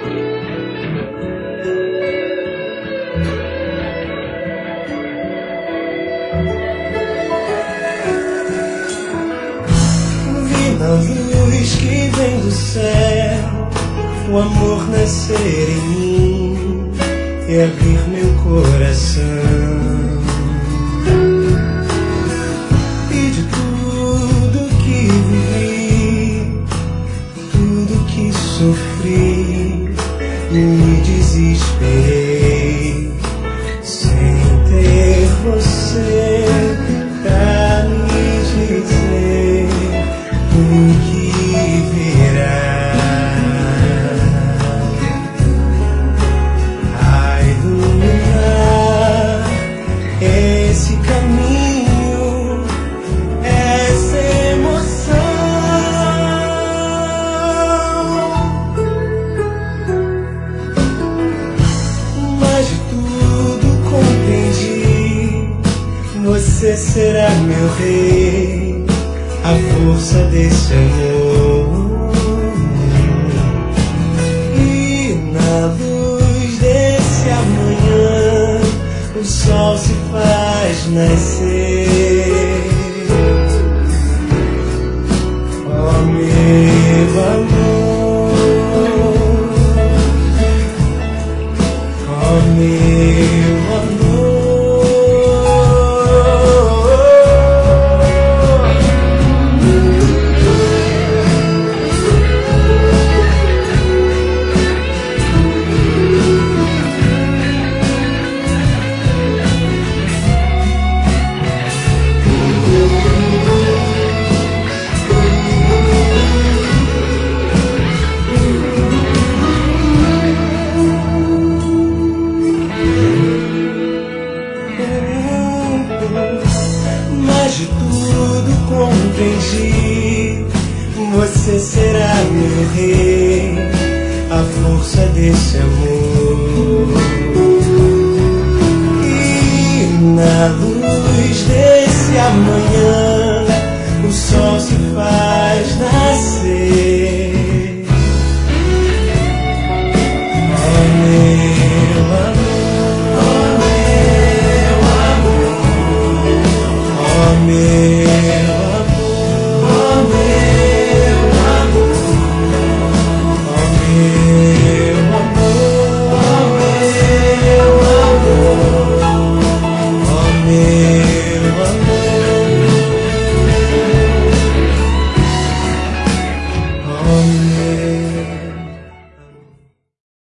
Na luz que vem do céu, o amor nascer em mim e abrir meu coração. E de tudo que vivi, tudo que sofri, me desesperei sem ter você pra me dizer o que virá a iluminar esse caminho, essa emoção. Mas de tudo compreendi, você será meu rei, a força desse amor. E na luz desse amanhã, o sol se faz nascer. Oh, meu amor, oh, meu amor. Mas de tudo compreendi, você será meu rei, a força desse amor. E na luz desse amanhã,